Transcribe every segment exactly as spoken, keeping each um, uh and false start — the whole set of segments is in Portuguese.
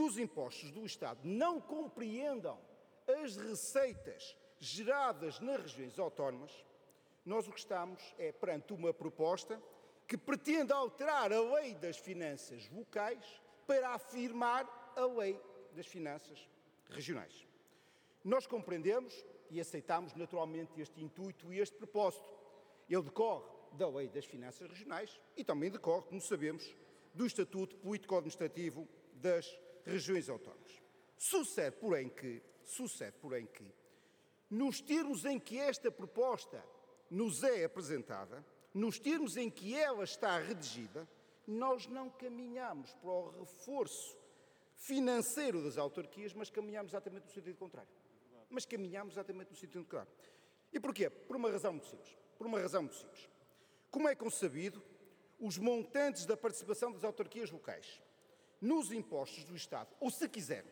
os impostos do Estado não compreendam as receitas geradas nas regiões autónomas, nós o que estamos é perante uma proposta que pretende alterar a lei das finanças locais para afirmar a lei das finanças regionais. Nós compreendemos e aceitamos naturalmente este intuito e este propósito. Ele decorre da lei das finanças regionais e também decorre, como sabemos, do Estatuto Político-Administrativo das regiões autónomas. Sucede, porém, que, sucede, porém, que, nos termos em que esta proposta nos é apresentada, nos termos em que ela está redigida, nós não caminhamos para o reforço financeiro das autarquias, mas caminhamos exatamente no sentido contrário. Mas caminhamos exatamente no sentido contrário. E porquê? Por uma razão muito simples. Por uma razão muito simples. Como é concebido, os montantes da participação das autarquias locais nos impostos do Estado, ou se quisermos,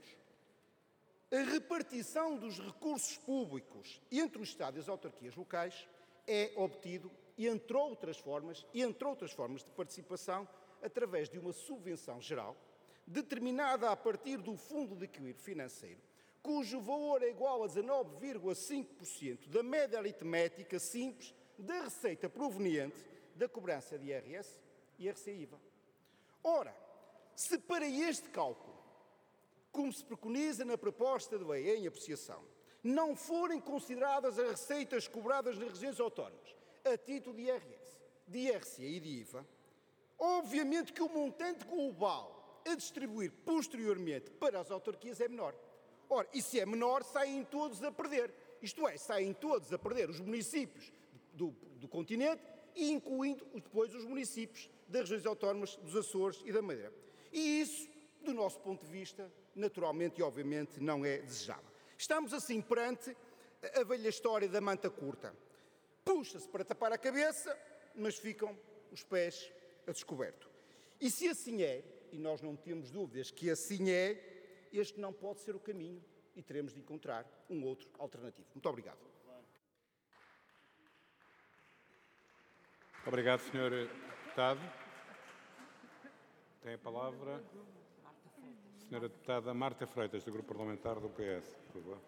a repartição dos recursos públicos entre o Estado e as autarquias locais é obtido, entre outras formas, entre outras formas de participação, através de uma subvenção geral, determinada a partir do Fundo de Equilíbrio Financeiro, cujo valor é igual a dezanove vírgula cinco por cento da média aritmética simples da receita proveniente da cobrança de I R S e R C I V A. Ora, se para este cálculo, como se preconiza na proposta de lei em apreciação, não forem consideradas as receitas cobradas nas regiões autónomas a título de I R S, de I R C e de I V A, obviamente que o montante global a distribuir posteriormente para as autarquias é menor. Ora, e se é menor, saem todos a perder. Isto é, saem todos a perder os municípios do, do continente e incluindo depois os municípios das regiões autónomas dos Açores e da Madeira. E isso, do nosso ponto de vista, naturalmente e obviamente não é desejável. Estamos assim perante a velha história da manta curta. Puxa-se para tapar a cabeça, mas ficam os pés a descoberto. E se assim é, e nós não temos dúvidas que assim é, este não pode ser o caminho e teremos de encontrar um outro alternativo. Muito obrigado. Obrigado, senhor Deputado. Tem a palavra a senhora Deputada Marta Freitas, do Grupo Parlamentar do P S, por favor.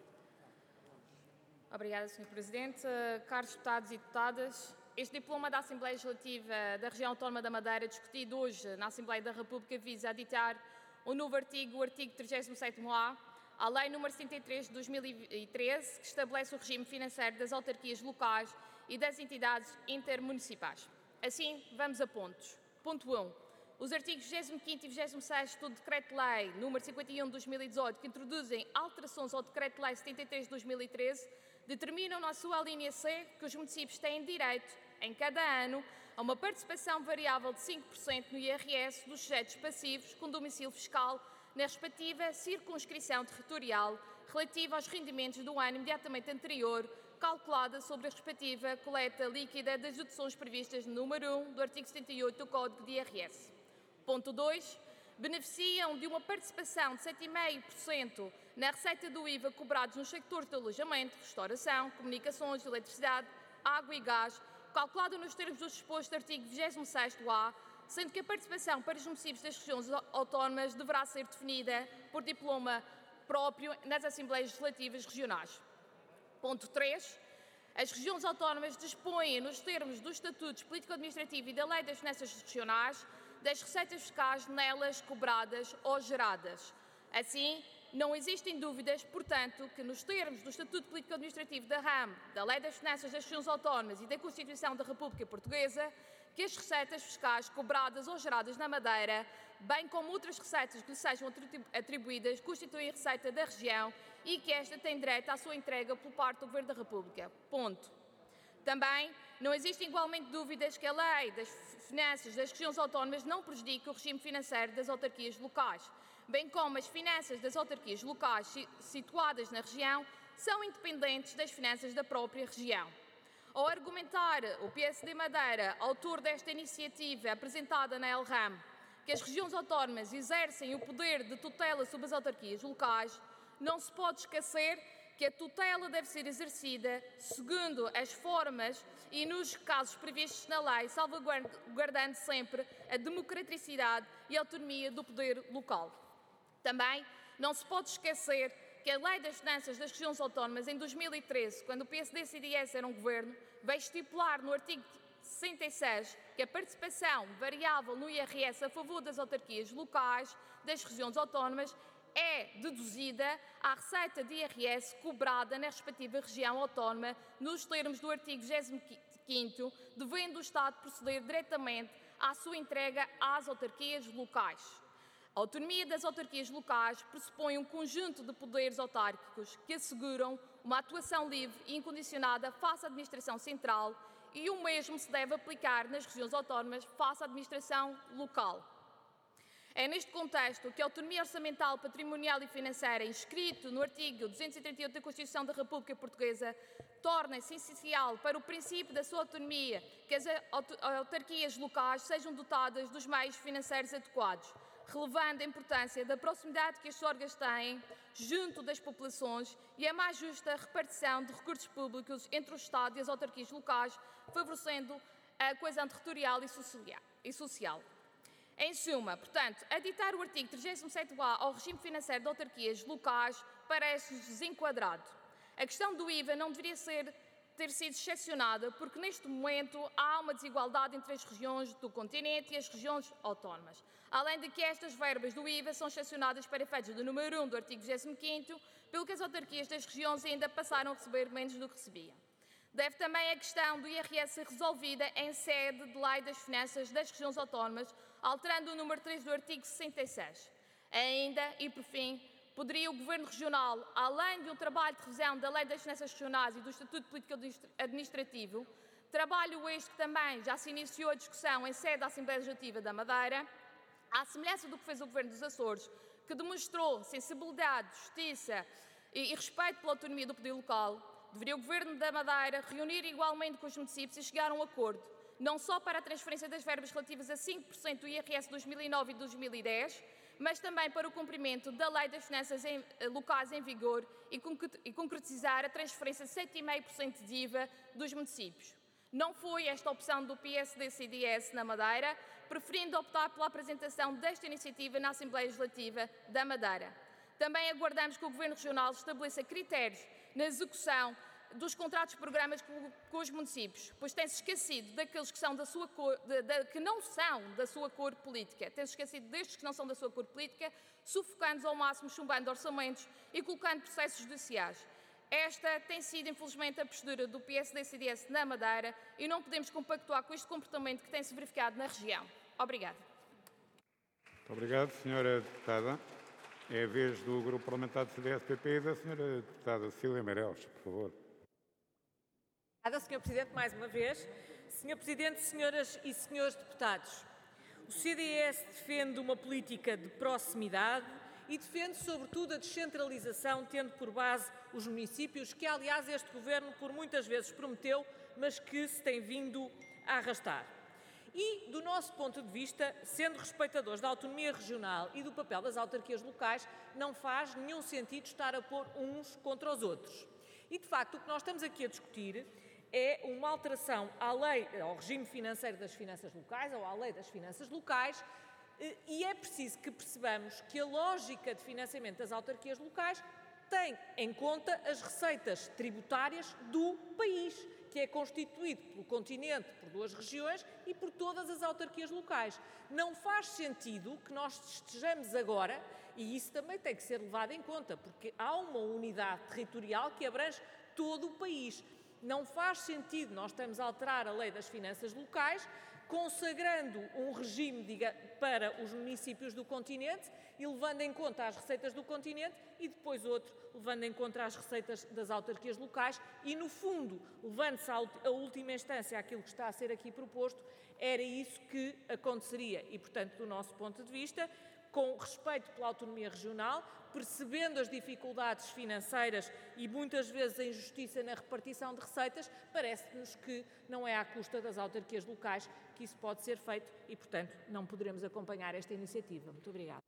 Obrigada, senhor Presidente. Caros deputados e deputadas, este diploma da Assembleia Legislativa da Região Autónoma da Madeira, discutido hoje na Assembleia da República, visa aditar o novo artigo, o artigo trigésimo sétimo A, à Lei número setenta e três de dois mil e treze, que estabelece o regime financeiro das autarquias locais e das entidades intermunicipais. Assim, vamos a pontos. Ponto um. Os artigos vigésimo quinto e vigésimo sexto do Decreto-Lei número cinquenta e um de dois mil e dezoito, que introduzem alterações ao Decreto-Lei setenta e três de dois mil e treze, determinam na sua linha C que os municípios têm direito, em cada ano, a uma participação variável de cinco por cento no I R S dos sujeitos passivos com domicílio fiscal na respectiva circunscrição territorial relativa aos rendimentos do ano imediatamente anterior, calculada sobre a respectiva coleta líquida das deduções previstas no número um do artigo setenta e oito do Código de I R S. Ponto dois. Beneficiam de uma participação de sete vírgula cinco por cento na receita do I V A cobrados nos sectores de alojamento, restauração, comunicações, eletricidade, água e gás, calculada nos termos do disposto do artigo vigésimo sexto A, sendo que a participação para os municípios das regiões autónomas deverá ser definida por diploma próprio nas Assembleias Legislativas Regionais. Ponto três. As regiões autónomas dispõem, nos termos dos Estatutos Político-Administrativo e da Lei das Finanças Regionais, das receitas fiscais nelas cobradas ou geradas. Assim, não existem dúvidas, portanto, que nos termos do Estatuto Político-Administrativo da R A M, da Lei das Finanças das Regiões Autónomas e da Constituição da República Portuguesa, que as receitas fiscais cobradas ou geradas na Madeira, bem como outras receitas que lhe sejam atribuídas, constituem a receita da região e que esta tem direito à sua entrega por parte do Governo da República. Ponto. Também não existem igualmente dúvidas que a Lei das Finanças das Regiões Autónomas não prejudica o regime financeiro das autarquias locais, bem como as finanças das autarquias locais situadas na região são independentes das finanças da própria região. Ao argumentar o P S D Madeira, autor desta iniciativa apresentada na L R A M, que as regiões autónomas exercem o poder de tutela sobre as autarquias locais, não se pode esquecer que a tutela deve ser exercida segundo as formas e nos casos previstos na lei, salvaguardando sempre a democraticidade e a autonomia do poder local. Também não se pode esquecer que a Lei das Finanças das Regiões Autónomas, em dois mil e treze, quando o P S D C D S era um governo, veio estipular no artigo sessenta e seis que a participação variável no I R S a favor das autarquias locais das regiões autónomas é deduzida à receita de I R S cobrada na respectiva região autónoma, nos termos do artigo vigésimo quinto, devendo o Estado proceder diretamente à sua entrega às autarquias locais. A autonomia das autarquias locais pressupõe um conjunto de poderes autárquicos que asseguram uma atuação livre e incondicionada face à administração central, e o mesmo se deve aplicar nas regiões autónomas face à administração local. É neste contexto que a autonomia orçamental, patrimonial e financeira, inscrito no artigo duzentos e trinta e oito da Constituição da República Portuguesa, torna-se essencial para o princípio da sua autonomia que as autarquias locais sejam dotadas dos meios financeiros adequados, relevando a importância da proximidade que estes órgãos têm junto das populações e a mais justa repartição de recursos públicos entre o Estado e as autarquias locais, favorecendo a coesão territorial e social. Em suma, portanto, aditar o artigo trigésimo sétimo A ao regime financeiro de autarquias locais parece-nos desenquadrado. A questão do I V A não deveria ser, ter sido excepcionada, porque neste momento há uma desigualdade entre as regiões do continente e as regiões autónomas. Além de que estas verbas do I V A são excepcionadas para efeitos do número um do artigo vigésimo quinto, pelo que as autarquias das regiões ainda passaram a receber menos do que recebiam. Deve também a questão do I R S ser resolvida em sede de Lei das Finanças das Regiões Autónomas, alterando o número três do artigo sessenta e seis. Ainda, e por fim, poderia o Governo Regional, além de um trabalho de revisão da Lei das Finanças Regionais e do Estatuto Político Administrativo, trabalho este que também já se iniciou a discussão em sede da Assembleia Legislativa da Madeira, à semelhança do que fez o Governo dos Açores, que demonstrou sensibilidade, justiça e, e respeito pela autonomia do poder local, deveria o Governo da Madeira reunir igualmente com os municípios e chegar a um acordo, não só para a transferência das verbas relativas a cinco por cento do I R S de dois mil e nove e dois mil e dez, mas também para o cumprimento da Lei das Finanças em, locais em vigor e concretizar a transferência de sete vírgula cinco por cento de I V A dos municípios. Não foi esta a opção do P S D C D S na Madeira, preferindo optar pela apresentação desta iniciativa na Assembleia Legislativa da Madeira. Também aguardamos que o Governo Regional estabeleça critérios na execução dos contratos de programas com, com os municípios, pois tem-se esquecido daqueles que, são da sua cor, de, de, que não são da sua cor política, tem-se esquecido destes que não são da sua cor política, sufocando-os ao máximo, chumbando orçamentos e colocando processos judiciais. Esta tem sido, infelizmente, a postura do P S D C D S na Madeira e não podemos compactuar com este comportamento que tem-se verificado na região. Obrigada. Muito obrigado, senhora Deputada. É a vez do Grupo Parlamentar do C D S P P e da senhora Deputada Cecília Meireles, por favor. Obrigada, senhor Presidente, mais uma vez. senhor Presidente, senhoras e senhores deputados, o C D S defende uma política de proximidade e defende, sobretudo, a descentralização, tendo por base os municípios, que, aliás, este Governo por muitas vezes prometeu, mas que se tem vindo a arrastar. E, do nosso ponto de vista, sendo respeitadores da autonomia regional e do papel das autarquias locais, não faz nenhum sentido estar a pôr uns contra os outros. E, de facto, o que nós estamos aqui a discutir é uma alteração à lei, ao regime financeiro das finanças locais, ou à lei das finanças locais, e é preciso que percebamos que a lógica de financiamento das autarquias locais tem em conta as receitas tributárias do país, que é constituído pelo continente, por duas regiões e por todas as autarquias locais. Não faz sentido que nós estejamos agora, e isso também tem que ser levado em conta, porque há uma unidade territorial que abrange todo o país. Não faz sentido nós estamos a alterar a lei das finanças locais, consagrando um regime diga, para os municípios do continente e levando em conta as receitas do continente e depois outro levando em conta as receitas das autarquias locais e, no fundo, levando-se à última instância aquilo que está a ser aqui proposto, era isso que aconteceria e, portanto, do nosso ponto de vista, com respeito pela autonomia regional, percebendo as dificuldades financeiras e muitas vezes a injustiça na repartição de receitas, parece-nos que não é à custa das autarquias locais que isso pode ser feito e, portanto, não poderemos acompanhar esta iniciativa. Muito obrigada.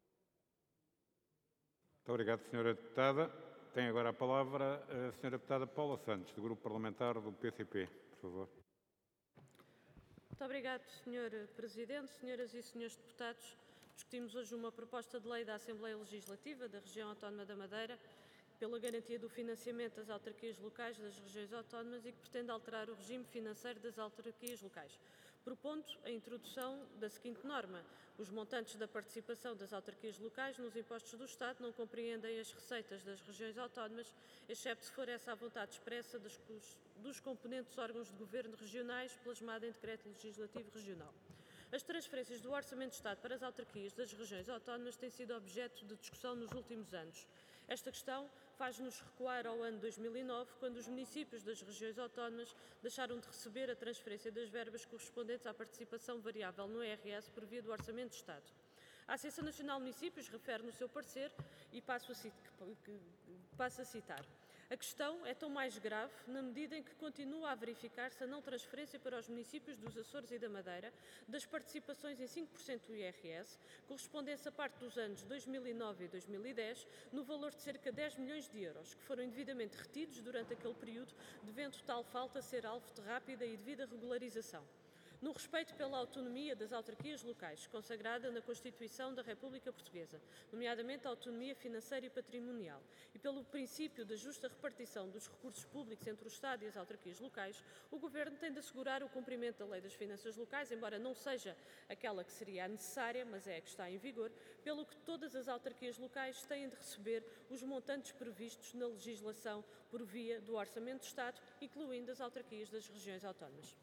Muito obrigado, senhora Deputada. Tem agora a palavra a senhora Deputada Paula Santos, do Grupo Parlamentar do P C P, por favor. Muito obrigado, senhor Presidente, senhoras e senhores deputados. Discutimos hoje uma proposta de lei da Assembleia Legislativa da Região Autónoma da Madeira pela garantia do financiamento das autarquias locais das regiões autónomas e que pretende alterar o regime financeiro das autarquias locais, propondo a introdução da seguinte norma: os montantes da participação das autarquias locais nos impostos do Estado não compreendem as receitas das regiões autónomas, excepto se for essa a vontade expressa dos, dos componentes órgãos de governo regionais, plasmada em decreto legislativo regional. As transferências do Orçamento de Estado para as autarquias das regiões autónomas têm sido objeto de discussão nos últimos anos. Esta questão faz-nos recuar ao ano dois mil e nove, quando os municípios das regiões autónomas deixaram de receber a transferência das verbas correspondentes à participação variável no I R S por via do Orçamento de Estado. A Associação Nacional de Municípios refere no seu parecer, e passo a, cit passo a citar: a questão é tão mais grave na medida em que continua a verificar-se a não transferência para os municípios dos Açores e da Madeira das participações em cinco por cento do I R S, correspondentes a parte dos anos dois mil e nove e dois mil e dez, no valor de cerca de dez milhões de euros, que foram indevidamente retidos durante aquele período, devendo tal falta ser alvo de rápida e devida regularização. No respeito pela autonomia das autarquias locais, consagrada na Constituição da República Portuguesa, nomeadamente a autonomia financeira e patrimonial, e pelo princípio da justa repartição dos recursos públicos entre o Estado e as autarquias locais, o Governo tem de assegurar o cumprimento da Lei das Finanças Locais, embora não seja aquela que seria a necessária, mas é a que está em vigor, pelo que todas as autarquias locais têm de receber os montantes previstos na legislação por via do Orçamento de Estado, incluindo as autarquias das regiões autónomas.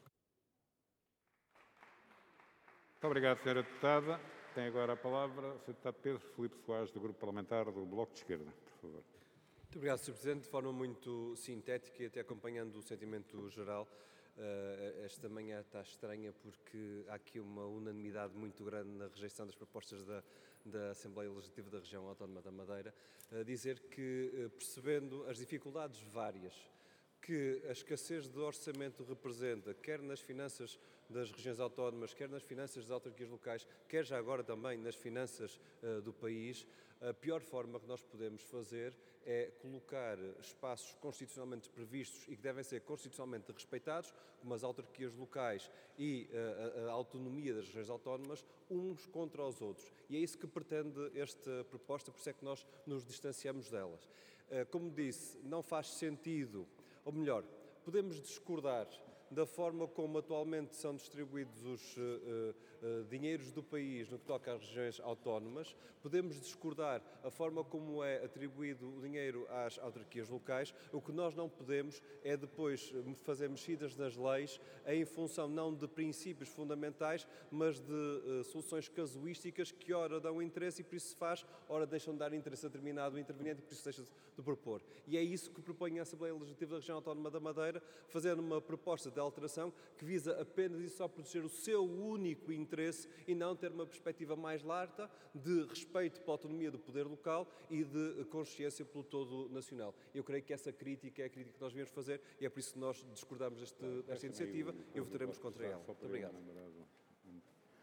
Muito obrigado, senhora Deputada. Tem agora a palavra o senhor Deputado Pedro Filipe Soares, do Grupo Parlamentar do Bloco de Esquerda, por favor. Muito obrigado, senhor Presidente. De forma muito sintética e até acompanhando o sentimento geral, esta manhã está estranha porque há aqui uma unanimidade muito grande na rejeição das propostas da, da Assembleia Legislativa da Região Autónoma da Madeira, a dizer que, percebendo as dificuldades várias que a escassez de orçamento representa, quer nas finanças das regiões autónomas, quer nas finanças das autarquias locais, quer já agora também nas finanças uh, do país, a pior forma que nós podemos fazer é colocar espaços constitucionalmente previstos e que devem ser constitucionalmente respeitados, como as autarquias locais e uh, a, a autonomia das regiões autónomas, uns contra os outros. E é isso que pretende esta proposta, por isso é que nós nos distanciamos delas. Uh, como disse, não faz sentido, ou melhor, podemos discordar da forma como atualmente são distribuídos os uh, uh, dinheiros do país no que toca às regiões autónomas, podemos discordar a forma como é atribuído o dinheiro às autarquias locais. O que nós não podemos é depois fazer mexidas nas leis em função não de princípios fundamentais, mas de uh, soluções casuísticas que ora dão interesse e por isso se faz, ora deixam de dar interesse a determinado interveniente e por isso deixa de propor. E é isso que propõe a Assembleia Legislativa da Região Autónoma da Madeira, fazendo uma proposta de alteração que visa apenas e só proteger o seu único interesse e não ter uma perspectiva mais larga de respeito pela autonomia do poder local e de consciência pelo todo nacional. Eu creio que essa crítica é a crítica que nós viemos fazer e é por isso que nós discordamos deste, desta iniciativa e votaremos contra ela. Muito obrigado. Muito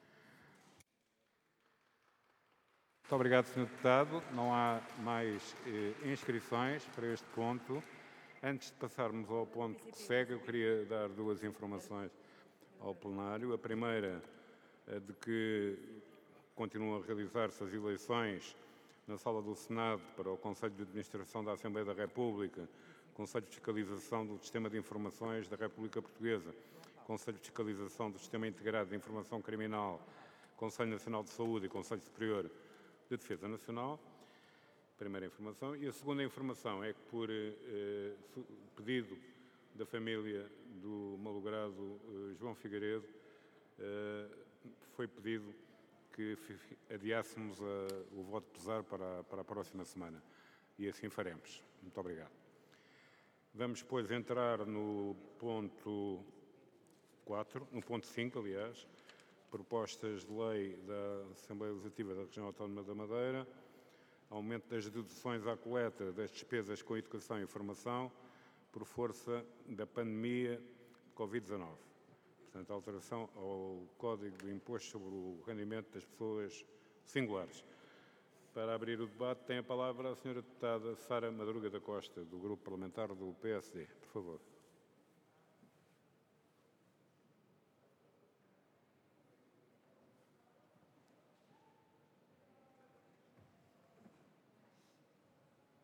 obrigado, senhor Deputado. Não há mais eh, inscrições para este ponto. Antes de passarmos ao ponto que segue, eu queria dar duas informações ao plenário. A primeira é de que continuam a realizar-se as eleições na sala do Senado para o Conselho de Administração da Assembleia da República, Conselho de Fiscalização do Sistema de Informações da República Portuguesa, Conselho de Fiscalização do Sistema Integrado de Informação Criminal, Conselho Nacional de Saúde e Conselho Superior de Defesa Nacional. Primeira informação. E a segunda informação é que, por eh, pedido da família do malogrado eh, João Figueiredo, eh, foi pedido que adiássemos a, o voto de pesar para, para a próxima semana. E assim faremos. Muito obrigado. Vamos, depois, entrar no ponto quatro, no ponto cinco, aliás, propostas de lei da Assembleia Legislativa da Região Autónoma da Madeira, aumento das deduções à coleta das despesas com educação e formação por força da pandemia de covid dezanove. Portanto, alteração ao Código do Imposto sobre o Rendimento das Pessoas Singulares. Para abrir o debate, tem a palavra a senhora Deputada Sara Madruga da Costa, do Grupo Parlamentar do P S D. Por favor.